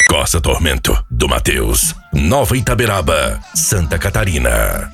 Costa Tormento, do Matheus, Nova Itaberaba, Santa Catarina.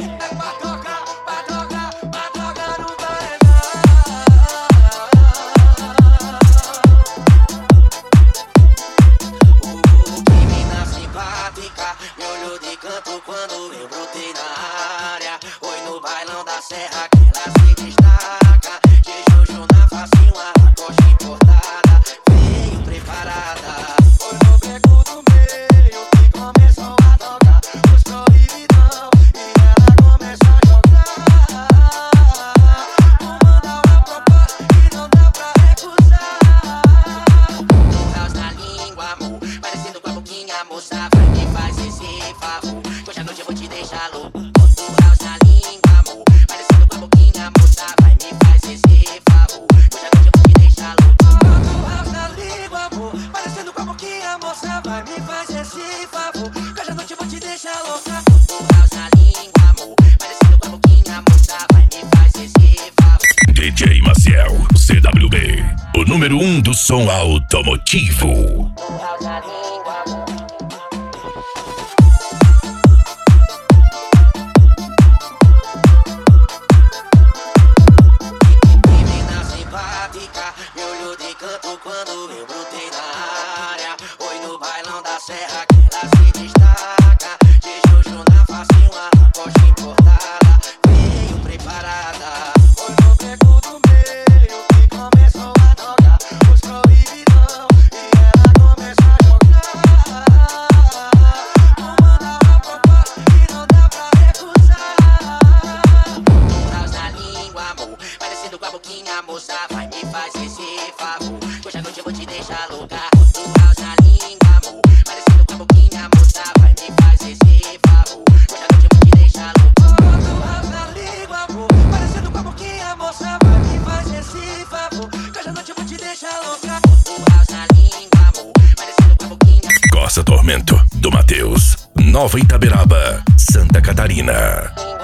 Menina simpática, me olhou de canto quando eu brotei na área. Oi, no bailão da serra que ela se destaca. De Jojo na face, uma lacoste importada. Veio preparada. Foi no beco do meio que começou a tocar os proibidão. E ela começou a jogar. Vou mandar uma proposta que não dá pra recusar. Caos na língua, amor, parecendo com a boquinha, moça. Vai, me faz esse favor, que hoje à noite eu vou te deixar louco. Caos na língua, amor, parecendo com a boquinha, moça. Vai, me faz esse favor, que hoje à noite eu vou te deixar louco. Caos na língua, amor, parecendo com a boquinha, moça. Vai, me faz esse favor, que hoje à noite eu vou te deixar louca. Caos na língua, amor, parecendo com a boquinha, moça. Vai, me faz esse favor. DJ Maciel, CWB, o número 1 do som automotivo. Caos na língua, amor. Menina simpática, me olhou de canto quando eu brotei na área. Oi, no bailão da serra que ela se destaca. De Jojo na face, uma lacoste importada. Veio preparada. Foi no beco do meio que começou a tocar os proibidão. E ela começou a jogar. Vou mandar uma proposta que não dá pra recusar. Caos na língua, amor, parecendo com a boquinha, moça. Vai, me faz esse favor, que hoje à noite eu vou te deixar louca. Caos na língua, amor, parecendo com a boquinha, moça. Vai, me faz esse favor, que hoje à noite eu vou te deixar louca. Caos na língua, amor, parecendo com a boquinha, moça. Vai, me faz esse favor, que hoje à noite eu vou te deixar louca. Caos na língua, amor, parecendo com a boquinha. Costa Tormento, do Matheus, Nova Itaberaba, Santa Catarina.